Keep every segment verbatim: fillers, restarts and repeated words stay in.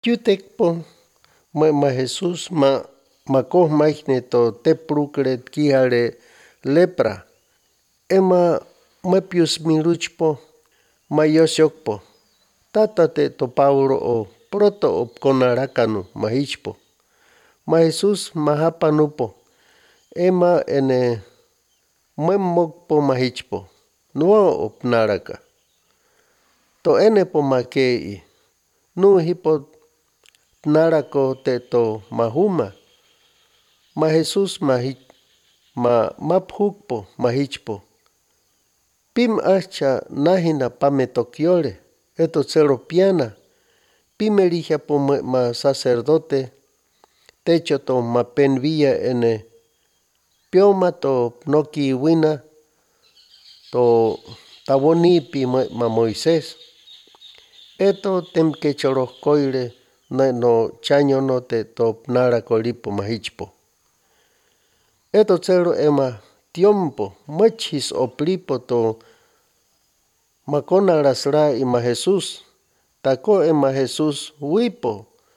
Tyutekpo ma ma Jesús ma makoj maikne to teprucre kihale lepra. Ema mapius miruchpo mayosyokpo. Tatate to Paulo o proto op konarakanu mahichpo. Ma Jesús mahapanupo. Ema ene memokpo mahichpo. Nuo op naraka. To ene po makei. Nu hipo narako te to mahuma. Ma Jesús mahich ma maphukpo mahichpo. Pim acha nahina pametokyole. Eto cero piana. Pimerija po ma sacerdote. Techo to mapenvia ene. Pioma to noki wina. To tawonipi ma Moisés. Eto temkechorohkoile no chaño no te to narakolipo mahichpo. Eto cero ema tiompo machis oplipo to makona rasra ima Jesús. Tako ema Jesús wipo.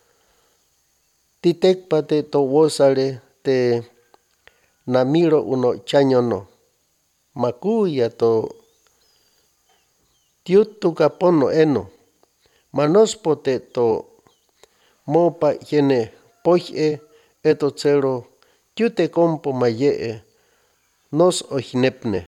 Titekpate to wosale te namiro uno chaño no. Makuya to tiutukapono eno. Manospote to mopa yene poje eto cero tiutekompo mayee nos ojinepne.